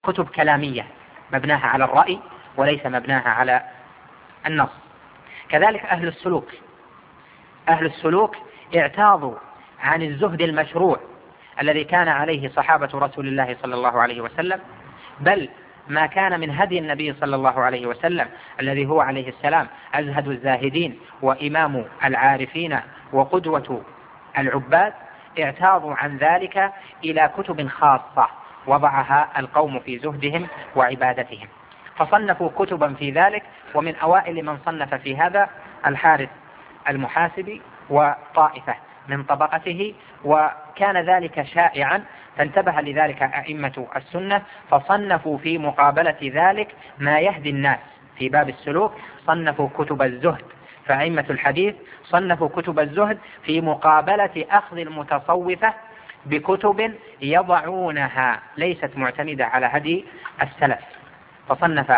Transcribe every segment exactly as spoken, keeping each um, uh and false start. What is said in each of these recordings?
كتب كلامية مبناها على الرأي وليس مبناها على النص. كذلك أهل السلوك أهل السلوك اعتاضوا عن الزهد المشروع الذي كان عليه صحابة رسول الله صلى الله عليه وسلم، بل ما كان من هدي النبي صلى الله عليه وسلم الذي هو عليه السلام أزهد الزاهدين وإمام العارفين وقدوة العباد، اعتاضوا عن ذلك إلى كتب خاصة وضعها القوم في زهدهم وعبادتهم، فصنفوا كتبا في ذلك. ومن أوائل من صنف في هذا الحارث المحاسبي وطائفة من طبقته، وكان ذلك شائعا، فانتبه لذلك أئمة السنة فصنفوا في مقابلة ذلك ما يهدي الناس في باب السلوك، صنفوا كتب الزهد. فأئمة الحديث صنفوا كتب الزهد في مقابلة أخذ المتصوفة بكتب يضعونها ليست معتمدة على هدي السلف، فصنف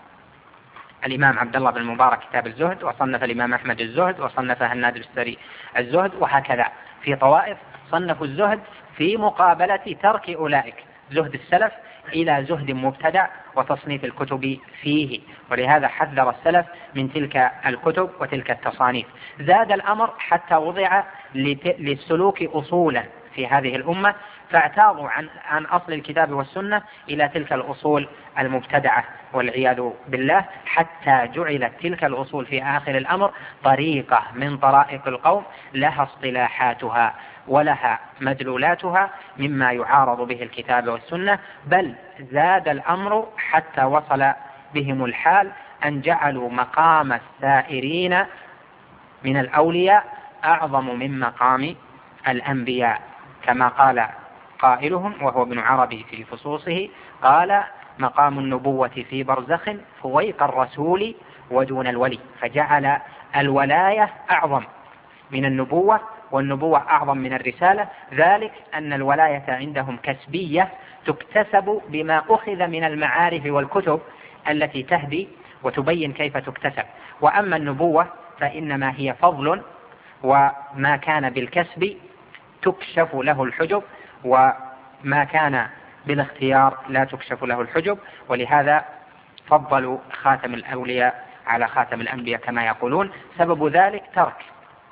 الإمام عبد الله بن المبارك كتاب الزهد، وصنف الإمام أحمد الزهد، وصنف هناد السري الزهد، وهكذا في طوائف صنفوا الزهد في مقابلة ترك أولئك زهد السلف إلى زهد مبتدع وتصنيف الكتب فيه. ولهذا حذر السلف من تلك الكتب وتلك التصانيف. زاد الأمر حتى وضع للسلوك أصولا في هذه الأمة، فاعتاضوا عن, عن أصل الكتاب والسنة إلى تلك الأصول المبتدعة والعياذ بالله، حتى جعلت تلك الأصول في آخر الأمر طريقة من طرائق القوم لها اصطلاحاتها ولها مدلولاتها مما يعارض به الكتاب والسنة. بل زاد الأمر حتى وصل بهم الحال أن جعلوا مقام السائرين من الأولياء أعظم من مقام الأنبياء، كما قال قائلهم وهو ابن عربي في فصوصه، قال: مقام النبوة في برزخ فويق الرسول ودون الولي. فجعل الولاية أعظم من النبوة، والنبوة أعظم من الرسالة، ذلك أن الولاية عندهم كسبية تكتسب بما أخذ من المعارف والكتب التي تهدي وتبين كيف تكتسب. وأما النبوة فإنما هي فضل، وما كان بالكسب تكشف له الحجب، وما كان بالاختيار لا تكشف له الحجب. ولهذا فضلوا خاتم الأولياء على خاتم الأنبياء كما يقولون. سبب ذلك ترك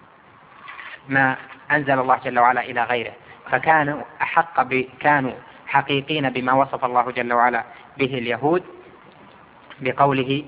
ما أنزل الله جل وعلا إلى غيره، فكانوا أحق ب... كانوا حقيقين بما وصف الله جل وعلا به اليهود بقوله: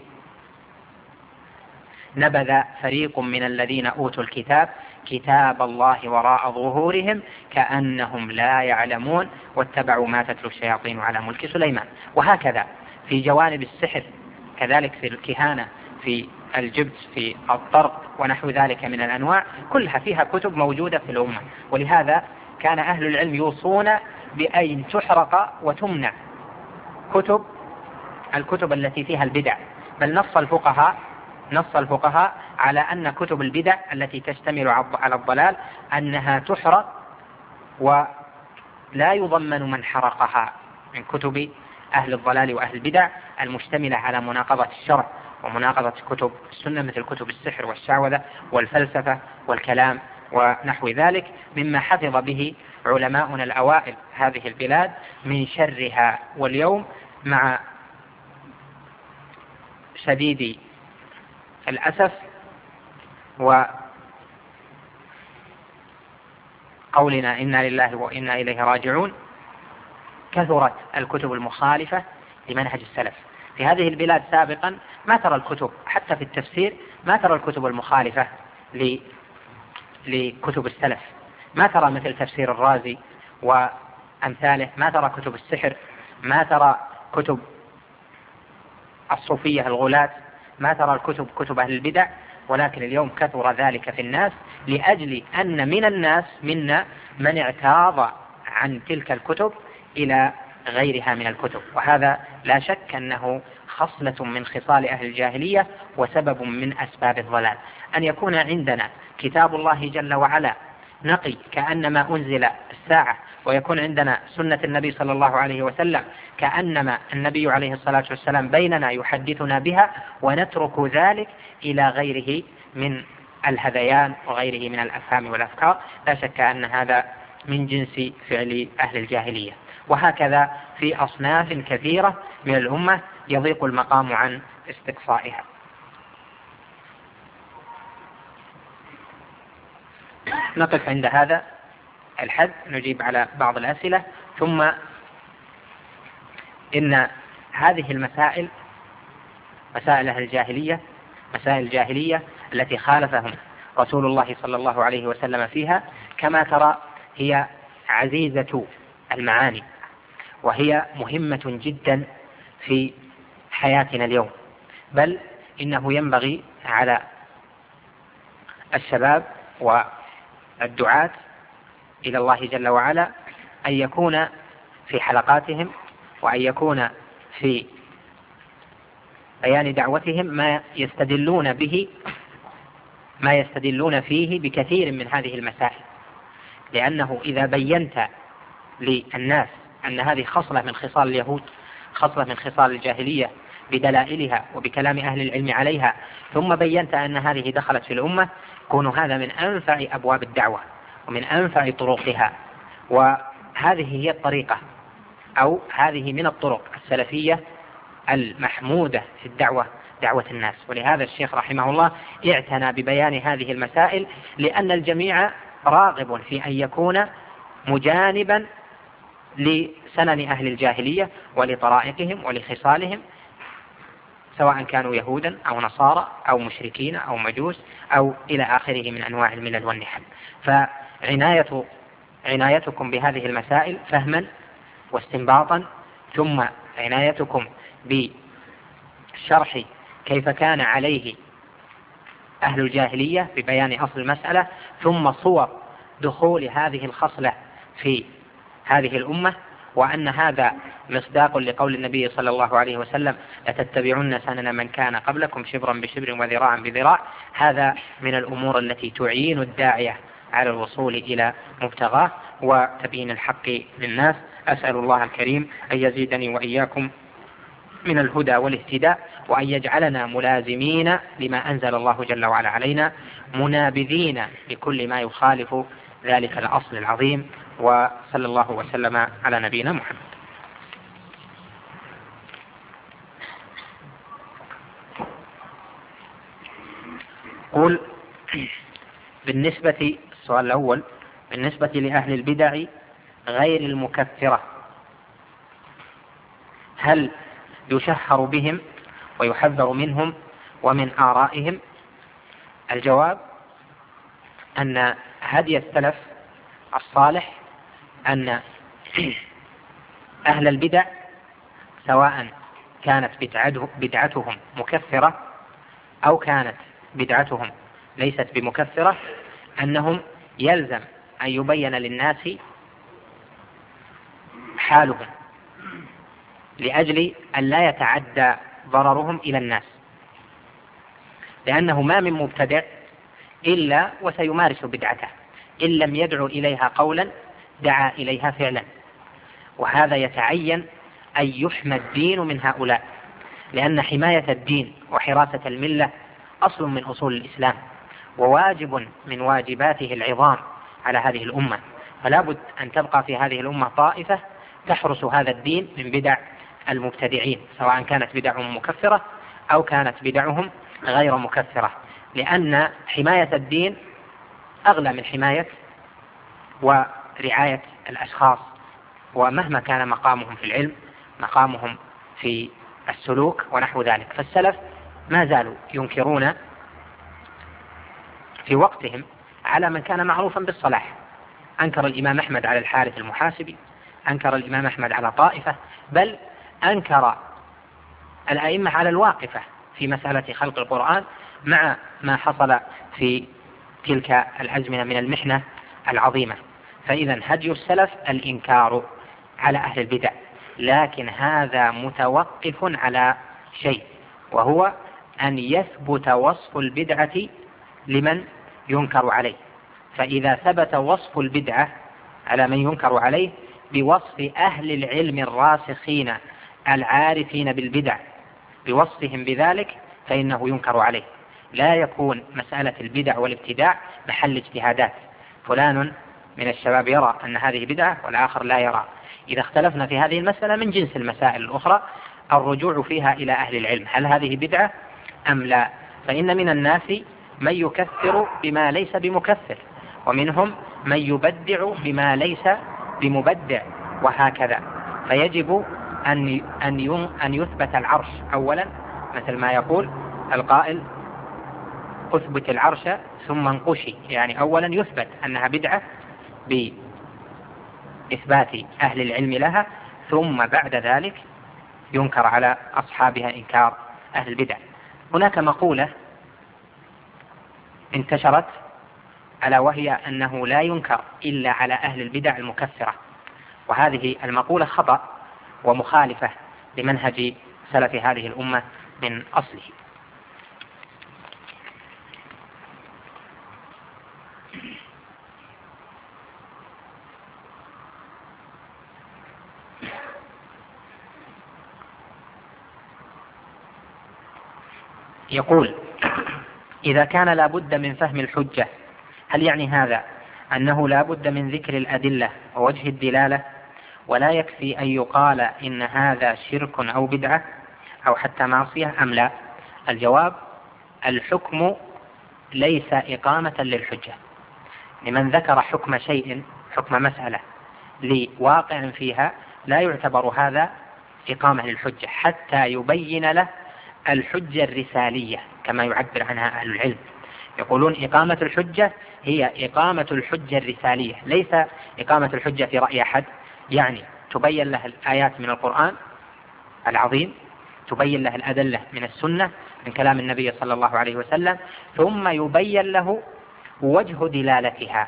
نبذ فريق من الذين أوتوا الكتاب كتاب الله وراء ظهورهم كأنهم لا يعلمون واتبعوا ما تتلو الشياطين على ملك سليمان. وهكذا في جوانب السحر، كذلك في الكهانة، في الجبت، في الطرق ونحو ذلك من الأنواع، كلها فيها كتب موجودة في الأمة. ولهذا كان أهل العلم يوصون بأن تحرق وتمنع كتب الكتب التي فيها البدع، بل نص الفقهاء نص الفقهاء على أن كتب البدع التي تشتمل على الضلال أنها تحرق، ولا يضمن من حرقها من كتب أهل الضلال وأهل البدع المشتملة على مناقضة الشرع ومناقضة كتب السنة، مثل كتب السحر والشعوذة والفلسفة والكلام ونحو ذلك، مما حفظ به علماؤنا الأوائل هذه البلاد من شرها. واليوم مع شديد الأسف وقولنا إنا لله وإنا إليه راجعون، كثرت الكتب المخالفة لمنهج السلف. في هذه البلاد سابقا ما ترى الكتب حتى في التفسير، ما ترى الكتب المخالفة لكتب السلف، ما ترى مثل تفسير الرازي وأمثاله، ما ترى كتب السحر، ما ترى كتب الصوفية الغلاة، ما ترى الكتب كتب أهل البدع. ولكن اليوم كثر ذلك في الناس لأجل أن من الناس منا من اعتاض عن تلك الكتب إلى غيرها من الكتب، وهذا لا شك أنه خصلة من خصال أهل الجاهلية وسبب من أسباب الضلال. أن يكون عندنا كتاب الله جل وعلا نقي كأنما أنزل الساعة، ويكون عندنا سنة النبي صلى الله عليه وسلم كأنما النبي عليه الصلاة والسلام بيننا يحدثنا بها، ونترك ذلك إلى غيره من الهذيان وغيره من الأفهام والأفكار، لا شك أن هذا من جنس فعل أهل الجاهلية. وهكذا في أصناف كثيرة من الأمة يضيق المقام عن استقصائها. نقف عند هذا الحد، نجيب على بعض الأسئلة، ثم إن هذه المسائل مسائل أهل الجاهلية، مسائل الجاهلية التي خالفهم رسول الله صلى الله عليه وسلم فيها، كما ترى هي عزيزة المعاني، وهي مهمة جدا في حياتنا اليوم، بل إنه ينبغي على الشباب والدعاة إلى الله جل وعلا أن يكون في حلقاتهم وأن يكون في بيان دعوتهم ما يستدلون به ما يستدلون فيه بكثير من هذه المسائل، لأنه إذا بينت للناس أن هذه خصلة من خصال اليهود، خصلة من خصال الجاهلية بدلائلها وبكلام أهل العلم عليها، ثم بينت أن هذه دخلت في الأمة، يكون هذا من أنفع أبواب الدعوة ومن أنفع طرقها. وهذه هي الطريقة، أو هذه من الطرق السلفية المحمودة في الدعوة، دعوة الناس. ولهذا الشيخ رحمه الله اعتنى ببيان هذه المسائل، لأن الجميع راغب في أن يكون مجانبا لسنن أهل الجاهلية ولطرائقهم ولخصالهم، سواء كانوا يهودا أو نصارى أو مشركين أو مجوس أو إلى آخره من أنواع الملل والنحل. فعناية عنايتكم بهذه المسائل فهما واستنباطا، ثم عنايتكم بشرح كيف كان عليه أهل الجاهلية ببيان أصل المسألة، ثم صور دخول هذه الخصلة في هذه الأمة، وأن هذا مصداق لقول النبي صلى الله عليه وسلم: لتتبعن سنن من كان قبلكم شبرا بشبر وذراعا بذراع. هذا من الأمور التي تعين الداعية على الوصول إلى مبتغاه وتبيين الحق للناس. أسأل الله الكريم أن يزيدني وإياكم من الهدى والاهتداء، وأن يجعلنا ملازمين لما أنزل الله جل وعلا علينا، منابذين لكل ما يخالف ذلك الأصل العظيم. وصلى الله وسلم على نبينا محمد. قل بالنسبة السؤال الأول: بالنسبة لأهل البدع غير المكفرة، هل يشهر بهم ويحذر منهم ومن آرائهم؟ الجواب أن هدي السلف الصالح أن أهل البدع سواء كانت بدعتهم مكفرة أو كانت بدعتهم ليست بمكفرة، أنهم يلزم أن يبين للناس حالهم لأجل أن لا يتعدى ضررهم إلى الناس، لأنه ما من مبتدع إلا وسيمارس بدعته، إن لم يدعو إليها قولا دعا إليها فعلا. وهذا يتعين أن يحمى الدين من هؤلاء، لأن حماية الدين وحراسة الملة أصل من أصول الإسلام، وواجب من واجباته العظام على هذه الأمة. فلا بد أن تبقى في هذه الأمة طائفة تحرس هذا الدين من بدع المبتدعين، سواء كانت بدعهم مكفرة أو كانت بدعهم غير مكفرة، لأن حماية الدين أغلى من حماية ورعاية الأشخاص، ومهما كان مقامهم في العلم، مقامهم في السلوك ونحو ذلك. فالسلف ما زالوا ينكرون في وقتهم على من كان معروفا بالصلاح. أنكر الإمام أحمد على الحارث المحاسبي، أنكر الإمام أحمد على طائفة، بل أنكر الأئمة على الواقفة في مسألة خلق القرآن، مع ما حصل في تلك الأزمنة من المحنة العظيمة. فإذا هدي السلف الإنكار على أهل البدع، لكن هذا متوقف على شيء، وهو أن يثبت وصف البدعة لمن ينكر عليه. فإذا ثبت وصف البدعة على من ينكر عليه بوصف أهل العلم الراسخين العارفين بالبدع، بوصفهم بذلك، فإنه ينكر عليه. لا يكون مسألة البدع والابتداع محل اجتهادات، فلان من الشباب يرى أن هذه بدعة والآخر لا يرى. إذا اختلفنا في هذه المسألة من جنس المسائل الأخرى الرجوع فيها إلى أهل العلم، هل هذه بدعة أم لا؟ فإن من الناس من يكفر بما ليس بمكفر، ومنهم من يبدع بما ليس بمبدع، وهكذا. فيجب أن أن يثبت العرش أولا، مثل ما يقول القائل أثبت العرش ثم انقشي، يعني أولا يثبت أنها بدعة بإثبات أهل العلم لها، ثم بعد ذلك ينكر على أصحابها إنكار أهل البدع. هناك مقولة انتشرت ألا وهي أنه لا ينكر إلا على أهل البدع المكفرة، وهذه المقولة خطأ ومخالفة لمنهج سلف هذه الأمة من أصله. يقول: إذا كان لا بد من فهم الحجة، هل يعني هذا أنه لا بد من ذكر الأدلة ووجه الدلالة، ولا يكفي أن يقال إن هذا شرك أو بدعة أو حتى معصية أم لا؟ الجواب: الحكم ليس إقامة للحجة. لمن ذكر حكم شيء، حكم مسألة لواقع فيها، لا يعتبر هذا إقامة للحجة حتى يبين له الحجة الرسالية كما يعبر عنها أهل العلم. يقولون إقامة الحجة هي إقامة الحجة الرسالية، ليس إقامة الحجة في رأي أحد، يعني تبين له الآيات من القرآن العظيم، تبين له الأدلة من السنة من كلام النبي صلى الله عليه وسلم، ثم يبين له وجه دلالتها،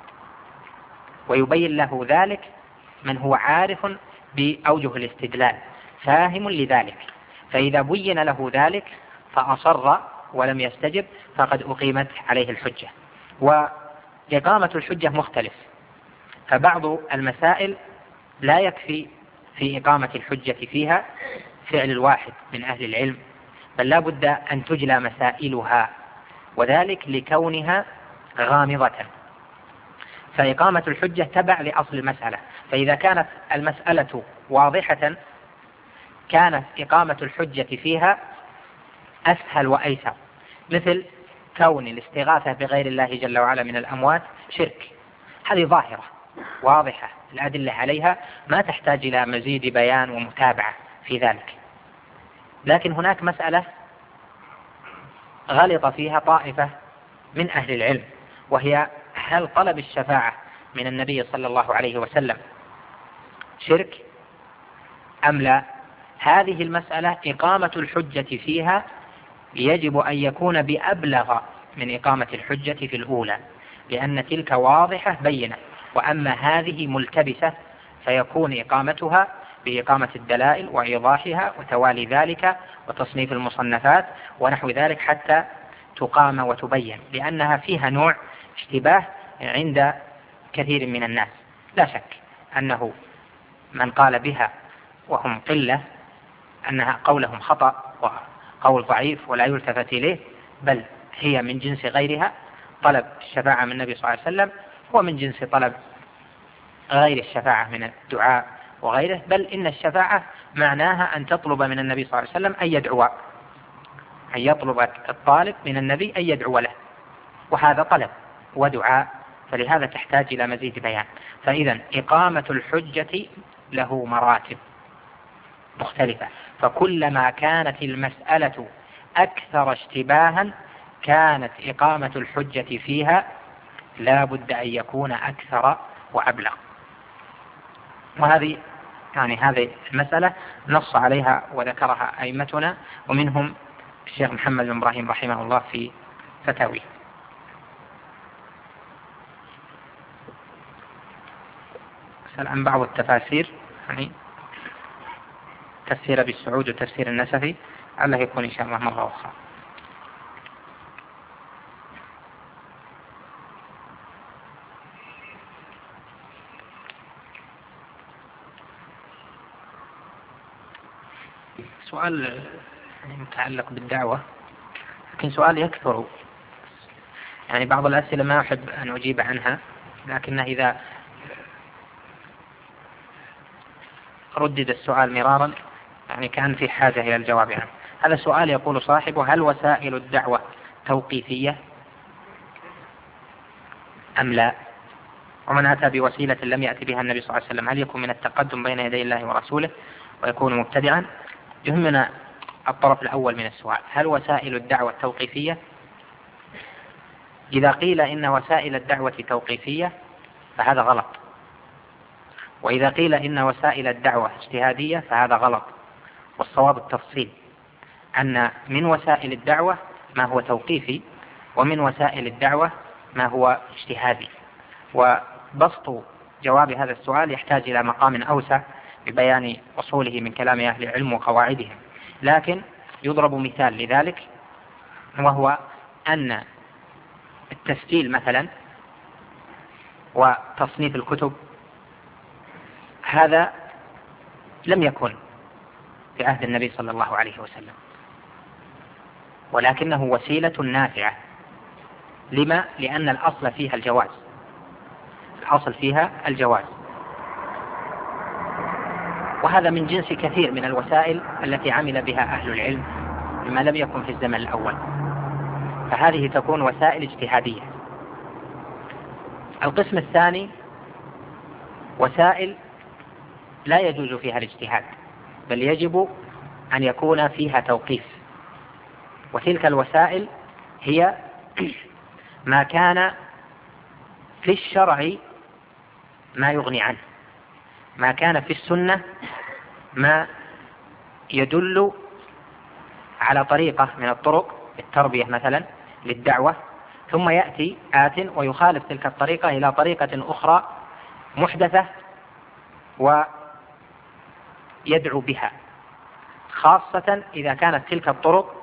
ويبين له ذلك من هو عارف بأوجه الاستدلال فاهم لذلك. فإذا بين له ذلك فأصر ولم يستجب فقد أقيمت عليه الحجة. وإقامة الحجة مختلف، فبعض المسائل لا يكفي في إقامة الحجة فيها فعل الواحد من أهل العلم، بل لا بد أن تجلى مسائلها، وذلك لكونها غامضة. فإقامة الحجة تبع لأصل المسألة، فإذا كانت المسألة واضحة كانت إقامة الحجة فيها أسهل وأيسر، مثل كون الاستغاثة بغير الله جل وعلا من الأموات شرك، هذه ظاهرة واضحة الأدلة عليها، ما تحتاج إلى مزيد بيان ومتابعة في ذلك. لكن هناك مسألة غلط فيها طائفة من أهل العلم، وهي هل طلب الشفاعة من النبي صلى الله عليه وسلم شرك أم لا؟ هذه المسألة إقامة الحجة فيها يجب أن يكون بأبلغ من إقامة الحجة في الأولى، لأن تلك واضحة بينة، وأما هذه ملتبسة فيكون إقامتها بإقامة الدلائل وإيضاحها وتوالي ذلك وتصنيف المصنفات ونحو ذلك حتى تقام وتبين، لأنها فيها نوع اشتباه عند كثير من الناس. لا شك أنه من قال بها وهم قلة أنها قولهم خطأ وقول ضعيف ولا يلتفت إليه، بل هي من جنس غيرها. طلب الشفاعة من النبي صلى الله عليه وسلم هو من جنس طلب غير الشفاعة من الدعاء وغيره، بل إن الشفاعة معناها أن تطلب من النبي صلى الله عليه وسلم أن يدعو، أن يطلب الطالب من النبي أن يدعو له، وهذا طلب ودعاء، فلهذا تحتاج إلى مزيد بيان. فإذا إقامة الحجة له مراتب مختلفة، فكلما كانت المسألة أكثر اشتباها كانت إقامة الحجة فيها لا بد أن يكون أكثر وأبلغ. وهذه يعني هذه المسألة نص عليها وذكرها أئمتنا، ومنهم الشيخ محمد بن إبراهيم رحمه الله في فتاويه. سأل عن بعض التفاسير، يعني تفسير بالسعود وتفسير النسفي، الله يكون إن شاء الله مرة أخرى. سؤال متعلق بالدعوة، لكن سؤال يكثر، يعني بعض الأسئلة ما أحب أن أجيب عنها، لكنه إذا ردد السؤال مرارا، يعني كان في حاجة إلى الجواب عنه. هذا السؤال يقول صاحبه: هل وسائل الدعوة توقيفية أم لا؟ ومن أتى بوسيلة لم يأتي بها النبي صلى الله عليه وسلم هل يكون من التقدم بين يدي الله ورسوله ويكون مبتدعا؟ يهمنا الطرف الأول من السؤال: هل وسائل الدعوة توقيفية؟ إذا قيل إن وسائل الدعوة توقيفية فهذا غلط، وإذا قيل إن وسائل الدعوة اجتهادية فهذا غلط. والصواب التفصيل، أن من وسائل الدعوة ما هو توقيفي، ومن وسائل الدعوة ما هو اجتهادي. وبسط جواب هذا السؤال يحتاج إلى مقام أوسع ببيان أصوله من كلام أهل العلم وقواعدهم، لكن يضرب مثال لذلك، وهو أن التسجيل مثلا وتصنيف الكتب هذا لم يكن في عهد النبي صلى الله عليه وسلم، ولكنه وسيلة نافعة. لما؟ لأن الأصل فيها الجواز، الأصل فيها الجواز، وهذا من جنس كثير من الوسائل التي عمل بها أهل العلم بما لم يكن في الزمن الأول، فهذه تكون وسائل اجتهادية. القسم الثاني وسائل لا يجوز فيها الاجتهاد، بل يجب أن يكون فيها توقيف، وتلك الوسائل هي ما كان في الشرع ما يغني عنه، ما كان في السنة ما يدل على طريقة من الطرق التربية مثلا للدعوة، ثم يأتي آت ويخالف تلك الطريقة إلى طريقة أخرى محدثة ويدعو بها، خاصة إذا كانت تلك الطرق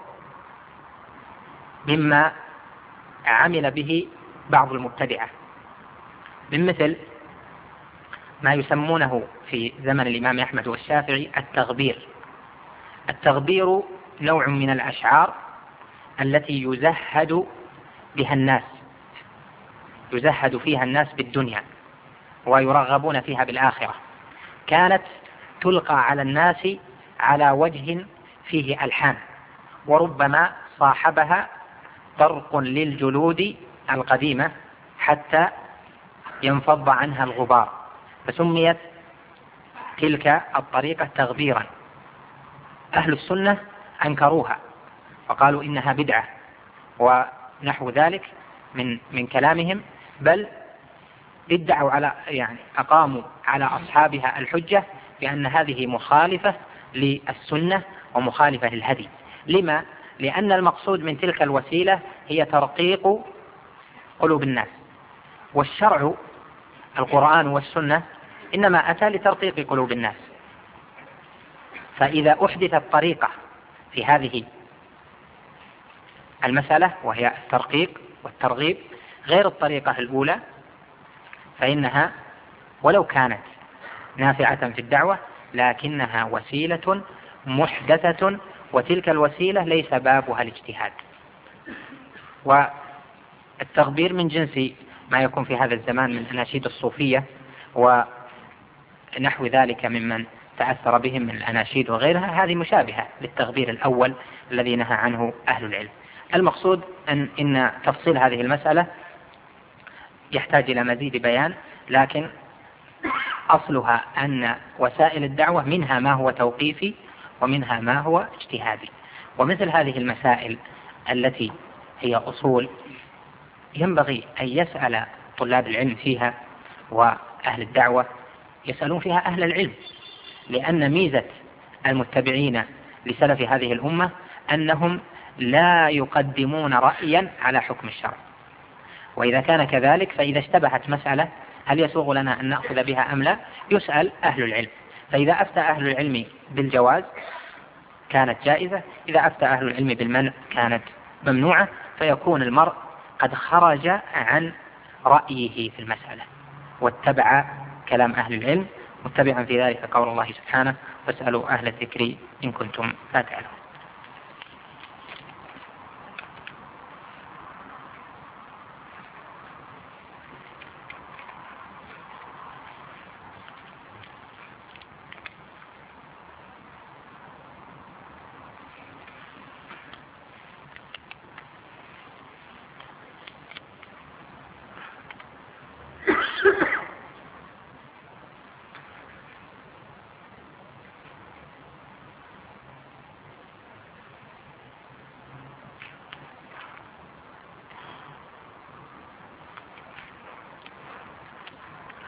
مما عمل به بعض المبتدعة، من مثل ما يسمونه في زمن الإمام أحمد والشافعي التغبير. التغبير نوع من الأشعار التي يزهد بها الناس، يزهد فيها الناس بالدنيا ويرغبون فيها بالآخرة، كانت تلقى على الناس على وجه فيه ألحان، وربما صاحبها طرق للجلود القديمة حتى ينفض عنها الغبار، فسميت تلك الطريقة تغبيرا. أهل السنة أنكروها وقالوا إنها بدعة ونحو ذلك من من كلامهم، بل ادعوا على يعني أقاموا على أصحابها الحجة بأن هذه مخالفة للسنة ومخالفة للهدي. لما؟ لأن المقصود من تلك الوسيلة هي ترقيق قلوب الناس، والشرع القرآن والسنة إنما أتى لترقيق قلوب الناس، فإذا أحدثت طريقة في هذه المسألة وهي الترقيق والترغيب غير الطريقة الأولى فإنها ولو كانت نافعة في الدعوة لكنها وسيلة محدثة، وتلك الوسيلة ليس بابها الاجتهاد. والتغبير من جنس ما يكون في هذا الزمان من أناشيد الصوفية ونحو ذلك ممن تأثر بهم من الأناشيد وغيرها، هذه مشابهة للتغبير الأول الذي نهى عنه أهل العلم. المقصود أن إن تفصيل هذه المسألة يحتاج إلى مزيد بيان، لكن أصلها أن وسائل الدعوة منها ما هو توقيفي ومنها ما هو اجتهادي. ومثل هذه المسائل التي هي أصول ينبغي أن يسأل طلاب العلم فيها وأهل الدعوة يسألون فيها أهل العلم، لأن ميزة المتبعين لسلف هذه الأمة أنهم لا يقدمون رأيا على حكم الشرع، وإذا كان كذلك فإذا اشتبهت مسألة هل يسوغ لنا أن نأخذ بها أم لا يسأل أهل العلم، فإذا أفتى أهل العلم بالجواز كانت جائزة، إذا أفتى أهل العلم بالمنع كانت ممنوعة، فيكون المرء قد خرج عن رأيه في المسألة واتبع كلام أهل العلم، متبعا في ذلك قول الله سبحانه: فاسألوا أهل الذكر إن كنتم لا تعلمون.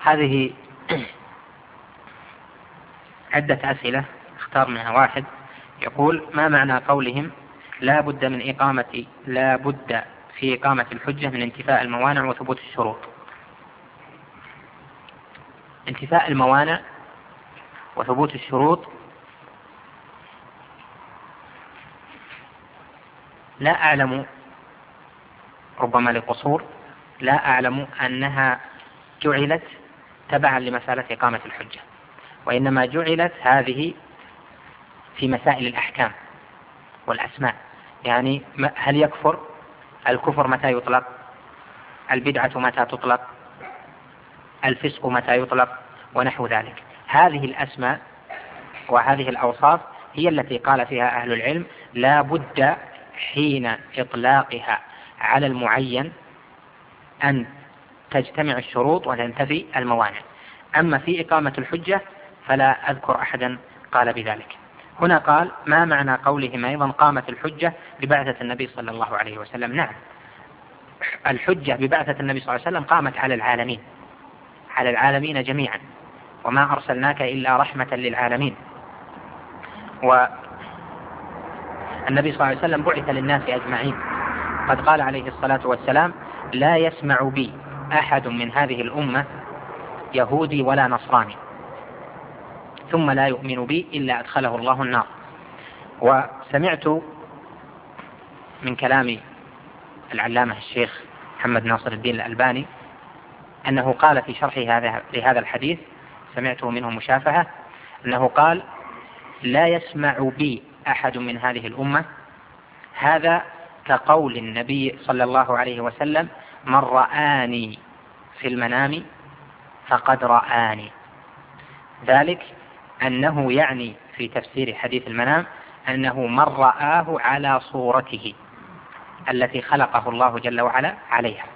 هذه عدة أسئلة اختار منها واحد. يقول: ما معنى قولهم لا بد من إقامة لا بد في إقامة الحجة من انتفاء الموانع وثبوت الشروط؟ انتفاء الموانع وثبوت الشروط لا أعلم، ربما لقصور، لا أعلم أنها جعلت تبعا لمسألة إقامة الحجة، وإنما جعلت هذه في مسائل الأحكام والأسماء. يعني هل يكفر؟ الكفر متى يطلق؟ البدعة متى تطلق؟ الفسق متى يطلق؟ ونحو ذلك. هذه الأسماء وهذه الأوصاف هي التي قال فيها أهل العلم لا بد حين إطلاقها على المعين أن تجتمع الشروط وتنتفي الموانع. أما في إقامة الحجة فلا أذكر أحدا قال بذلك. هنا قال: ما معنى قولهم أيضا قامت الحجة ببعثة النبي صلى الله عليه وسلم؟ نعم، الحجة ببعثة النبي صلى الله عليه وسلم قامت على العالمين، على العالمين جميعا، وما أرسلناك إلا رحمة للعالمين. والنبي صلى الله عليه وسلم بعث للناس أجمعين. قد قال عليه الصلاة والسلام: لا يسمع بي أحد من هذه الأمة يهودي ولا نصراني ثم لا يؤمن بي إلا أدخله الله النار. وسمعت من كلام العلامة الشيخ محمد ناصر الدين الألباني أنه قال في شرح هذا لهذا الحديث، سمعته منه مشافهة، أنه قال: لا يسمع بي أحد من هذه الأمة، هذا كقول النبي صلى الله عليه وسلم: من رآني في المنام فقد رآني. ذلك أنه يعني في تفسير حديث المنام أنه من رآه على صورته التي خلقه الله جل وعلا عليها.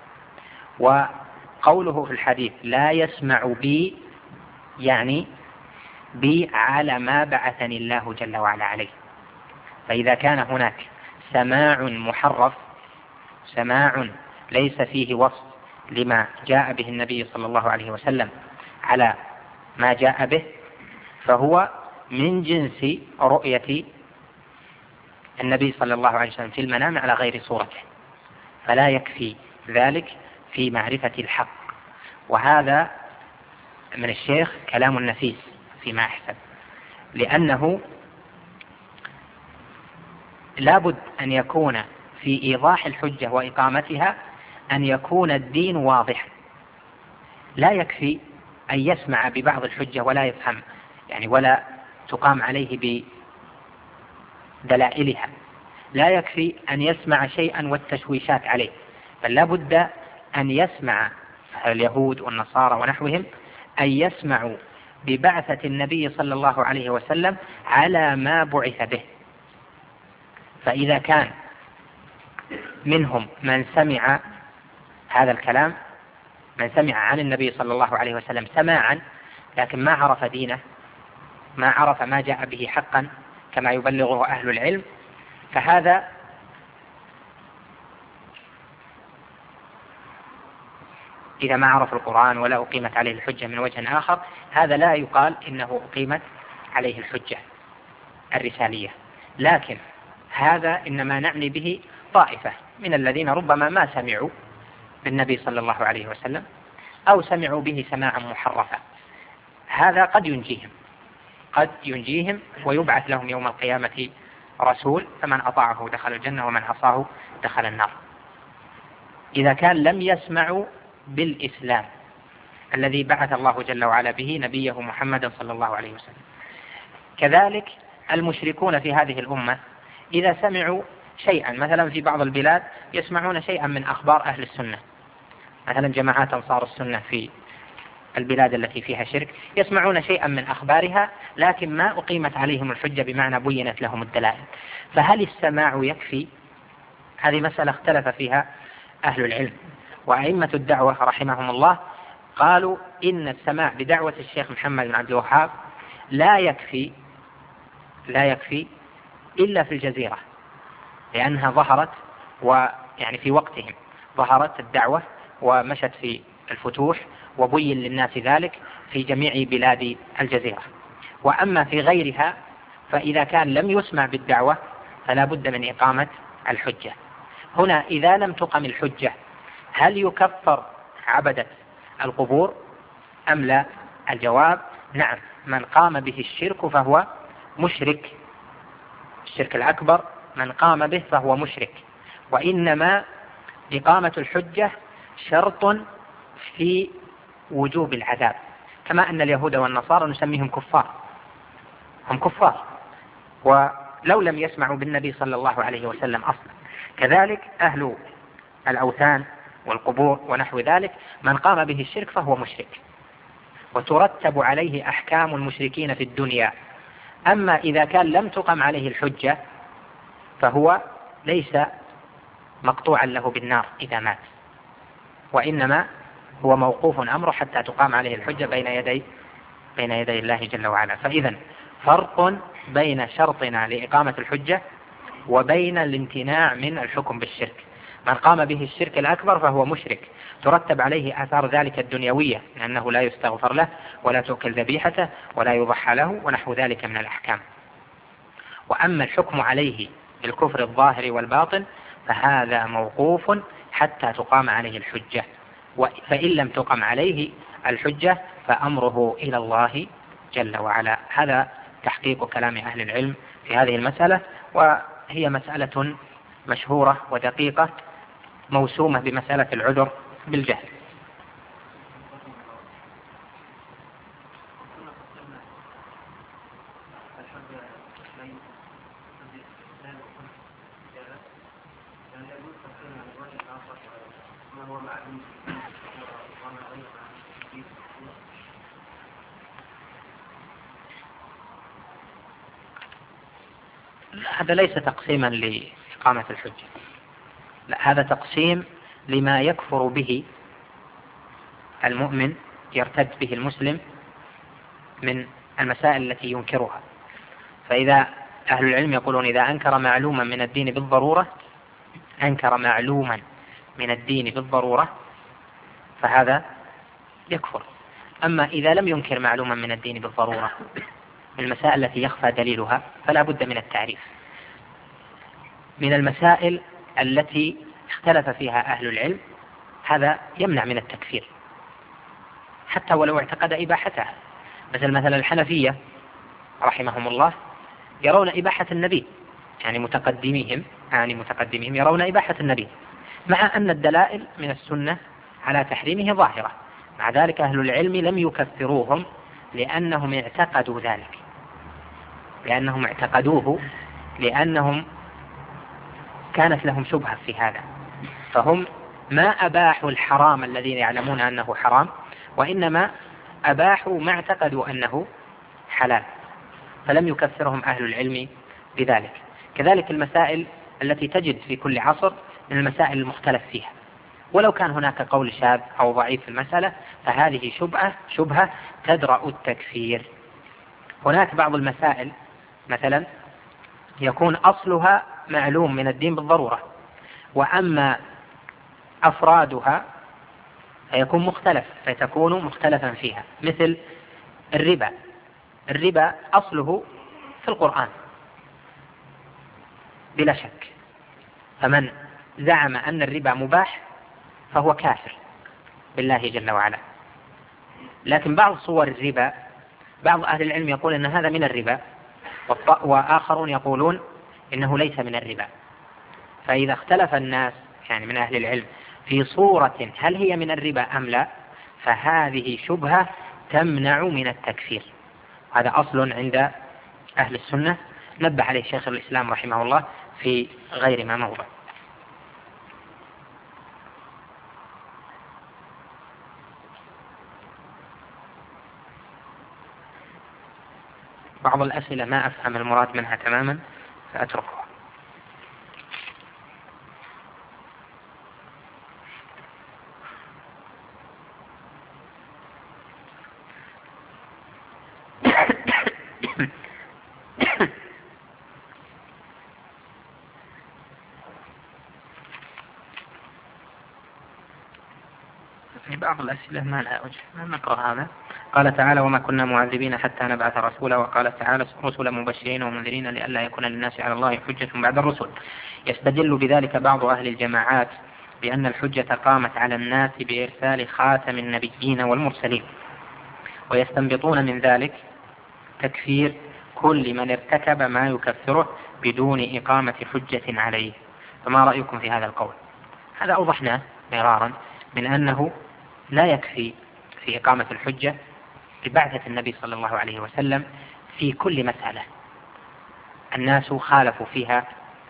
وقوله في الحديث لا يسمع بي يعني بي على ما بعثني الله جل وعلا عليه. فإذا كان هناك سماع محرف، سماع ليس فيه وصف لما جاء به النبي صلى الله عليه وسلم على ما جاء به، فهو من جنس رؤية النبي صلى الله عليه وسلم في المنام على غير صورته، فلا يكفي ذلك في معرفة الحق. وهذا من الشيخ كلام نفيس فيما أحسن، لأنه لابد أن يكون في إيضاح الحجة وإقامتها أن يكون الدين واضحا. لا يكفي أن يسمع ببعض الحجة ولا يفهم، يعني ولا تقام عليه بدلائلها. لا يكفي أن يسمع شيئا والتشويشات عليه، بل لا بد أن يسمع اليهود والنصارى ونحوهم أن يسمعوا ببعثة النبي صلى الله عليه وسلم على ما بعث به. فإذا كان منهم من سمع هذا الكلام، من سمع عن النبي صلى الله عليه وسلم سماعا لكن ما عرف دينه، ما عرف ما جاء به حقا كما يبلغه أهل العلم، فهذا إذا ما عرف القرآن ولا أقيمت عليه الحجة من وجه آخر، هذا لا يقال إنه أقيمت عليه الحجة الرسالية. لكن هذا إنما نعني به طائفة من الذين ربما ما سمعوا بالنبي صلى الله عليه وسلم أو سمعوا به سماعا محرفا. هذا قد ينجيهم، قد ينجيهم ويبعث لهم يوم القيامة رسول، فمن أطاعه دخل الجنة ومن عصاه دخل النار. إذا كان لم يسمعوا بالإسلام الذي بعث الله جل وعلا به نبيه محمد صلى الله عليه وسلم. كذلك المشركون في هذه الأمة إذا سمعوا شيئا، مثلا في بعض البلاد يسمعون شيئا من أخبار أهل السنة، مثلا جماعات أنصار السنة في البلاد التي فيها شرك يسمعون شيئا من أخبارها لكن ما أقيمت عليهم الحجة بمعنى بينت لهم الدلائل، فهل السماع يكفي؟ هذه مسألة اختلف فيها أهل العلم. وأئمة الدعوة رحمهم الله قالوا إن السماع بدعوة الشيخ محمد بن عبد الوهاب لا يكفي لا يكفي إلا في الجزيرة، لأنها ظهرت ويعني في وقتهم ظهرت الدعوة ومشت في الفتوح وبين للناس ذلك في جميع بلاد الجزيرة. وأما في غيرها فإذا كان لم يسمع بالدعوة فلا بد من إقامة الحجة. هنا إذا لم تقم الحجة هل يكفر عبدة القبور أم لا؟ الجواب نعم، من قام به الشرك فهو مشرك، الشرك الأكبر من قام به فهو مشرك. وإنما إقامة الحجة شرط في وجوب العذاب، كما أن اليهود والنصارى نسميهم كفار، هم كفار ولو لم يسمعوا بالنبي صلى الله عليه وسلم أصلا. كذلك أهل الأوثان والقبور ونحو ذلك من قام به الشرك فهو مشرك، وترتب عليه أحكام المشركين في الدنيا. أما إذا كان لم تقم عليه الحجة فهو ليس مقطوعا له بالنار إذا مات، وإنما هو موقوف أمره حتى تقام عليه الحجة بين يدي بين يدي الله جل وعلا. فإذا فرق بين شرطنا لإقامة الحجة وبين الامتناع من الحكم بالشرك. من قام به الشرك الأكبر فهو مشرك، ترتب عليه آثار ذلك الدنيوية، لأنه لا يستغفر له ولا تؤكل ذبيحته ولا يضحى له ونحو ذلك من الأحكام. وأما الحكم عليه بالكفر الظاهر والباطن فهذا موقوف حتى تقام عليه الحجة، فإن لم تقم عليه الحجة فأمره إلى الله جل وعلا. هذا تحقيق كلام أهل العلم في هذه المسألة، وهي مسألة مشهورة ودقيقة موسومة بمسألة العذر بالجهل. هذا ليس تقسيما لإقامة الحجة، لا، هذا تقسيم لما يكفر به المؤمن، يرتد به المسلم من المسائل التي ينكرها. فإذا أهل العلم يقولون إذا أنكر معلوما من الدين بالضرورة أنكر معلوما من الدين بالضرورة فهذا يكفر. أما إذا لم ينكر معلوما من الدين بالضرورة من المسائل التي يخفى دليلها فلا بد من التعريف. من المسائل التي اختلف فيها أهل العلم هذا يمنع من التكفير حتى ولو اعتقد إباحتها. مثل مثلا الحنفية رحمهم الله يرون إباحة النبي، يعني متقدميهم يعني متقدميهم يرون إباحة النبي، مع أن الدلائل من السنة على تحريمه ظاهرة. مع ذلك أهل العلم لم يكفروهم لأنهم اعتقدوا ذلك، لأنهم اعتقدوه لأنهم كانت لهم شبهة في هذا، فهم ما أباحوا الحرام الذين يعلمون أنه حرام، وإنما أباحوا ما اعتقدوا أنه حلال، فلم يكفرهم أهل العلم بذلك. كذلك المسائل التي تجد في كل عصر من المسائل المختلف فيها، ولو كان هناك قول شاذ أو ضعيف في المسألة فهذه شبهة شبهة تدرأ التكفير. هناك بعض المسائل مثلا يكون أصلها معلوم من الدين بالضرورة، وأما أفرادها فيكون مختلف فتكون مختلفا فيها، مثل الربا. الربا أصله في القرآن بلا شك، فمن زعم أن الربا مباح فهو كافر بالله جل وعلا. لكن بعض صور الربا بعض أهل العلم يقول أن هذا من الربا، وآخرون يقولون إنه ليس من الربا. فإذا اختلف الناس يعني من أهل العلم في صورة هل هي من الربا أم لا فهذه شبهة تمنع من التكفير. هذا أصل عند أهل السنة نبه عليه شيخ الإسلام رحمه الله في غير ما موضع. بعض الأسئلة ما أفهم المراد منها تماما فأتركها. بعض الأسئلة ما لها وجه، نقرأ هذا. قال تعالى: وما كنا معذبين حتى نبعث رسولا. وقال تعالى: رسلا مبشرين ومنذرين لئلا يكون للناس على الله حجة بعد الرسل. يستدل بذلك بعض أهل الجماعات بأن الحجة قامت على الناس بإرسال خاتم النبيين والمرسلين، ويستنبطون من ذلك تكفير كل من ارتكب ما يكفره بدون إقامة حجة عليه. فما رأيكم في هذا القول؟ هذا أوضحناه مرارا من أنه لا يكفي في إقامة الحجة ببعثة النبي صلى الله عليه وسلم في كل مسألة الناس خالفوا فيها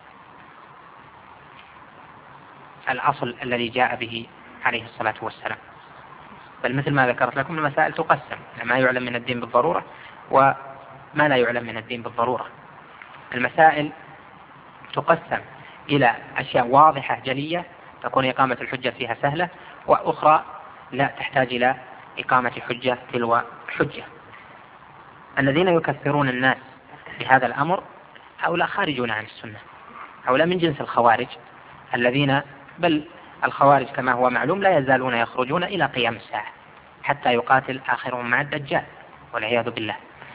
الأصل الذي جاء به عليه الصلاة والسلام، بل مثل ما ذكرت لكم المسائل تقسم ما يعلم من الدين بالضرورة وما لا يعلم من الدين بالضرورة. المسائل تقسم إلى أشياء واضحة جلية تكون إقامة الحجة فيها سهلة، وأخرى لا تحتاج إلى إقامة حجة تلو حجة. الذين يكفرون الناس بهذا الأمر هؤلاء خارجون عن السنة، هؤلاء من جنس الخوارج الذين بل الخوارج كما هو معلوم لا يزالون يخرجون إلى قيام الساعة حتى يقاتل آخرهم مع الدجال والعياذ بالله.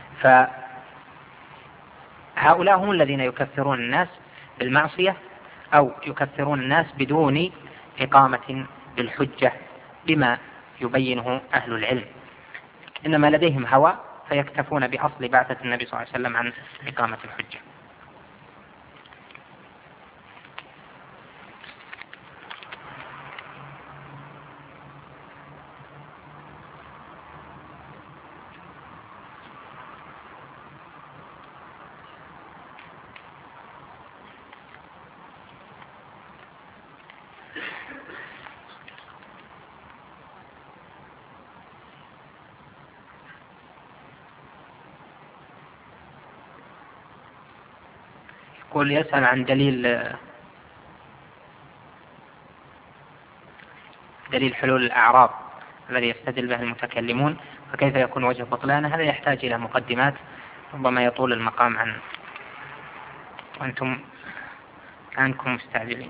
فهؤلاء هم الذين يكفرون الناس بالمعصية أو يكفرون الناس بدون إقامة بالحجة بما يبينه أهل العلم، إنما لديهم هوى فيكتفون بأصل بعثة النبي صلى الله عليه وسلم عن إقامة الحجة. يقول يسأل عن دليل دليل حلول الأعراض الذي يستدل به المتكلمون، فكيف يكون وجه بطلانه؟ هذا يحتاج إلى مقدمات ربما يطول المقام عنه وأنتم عنكم مستعجلين.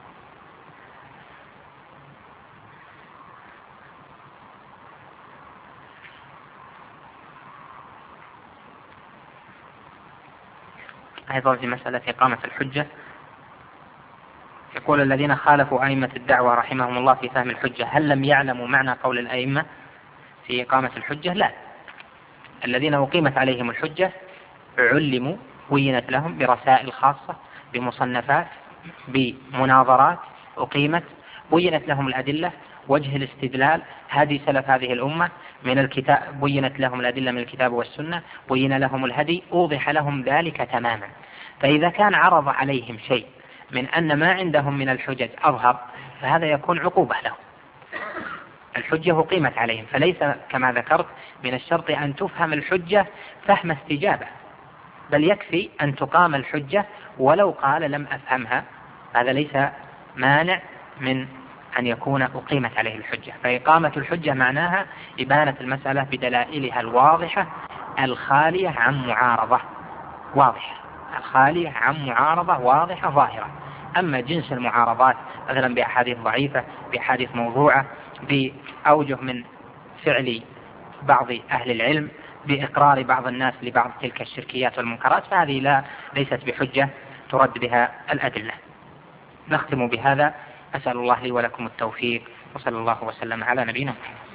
أيضا في مسألة إقامة الحجة يقول: الذين خالفوا أئمة الدعوة رحمهم الله في فهم الحجة هل لم يعلموا معنى قول الأئمة في إقامة الحجة؟ لا، الذين أقيمت عليهم الحجة علموا، بينت لهم برسائل خاصة، بمصنفات، بمناظرات أقيمت، بينت لهم الأدلة، وجه الاستدلال، هدي سلف هذه الأمة من الكتاب، بينت لهم الأدلة من الكتاب والسنة، بين لهم الهدي، أوضح لهم ذلك تماما. فإذا كان عرض عليهم شيء من أن ما عندهم من الحجج أظهر فهذا يكون عقوبة لهم. الحجة أقيمت عليهم، فليس كما ذكرت من الشرط أن تفهم الحجة فهم استجابة، بل يكفي أن تقام الحجة ولو قال لم أفهمها، هذا ليس مانع من أن يكون أقيمت عليه الحجة. فإقامة الحجة معناها إبانة المسألة بدلائلها الواضحة الخالية عن معارضة واضحة، الخالية عن معارضة واضحة ظاهرة. أما جنس المعارضات مثلا بأحاديث ضعيفة، بأحاديث موضوعة، بأوجه من فعل بعض أهل العلم، بإقرار بعض الناس لبعض تلك الشركيات والمنكرات، فهذه لا ليست بحجة ترد بها الأدلة. نختم بهذا، أسأل الله لي ولكم التوفيق، وصلى الله وسلم على نبينا محمد.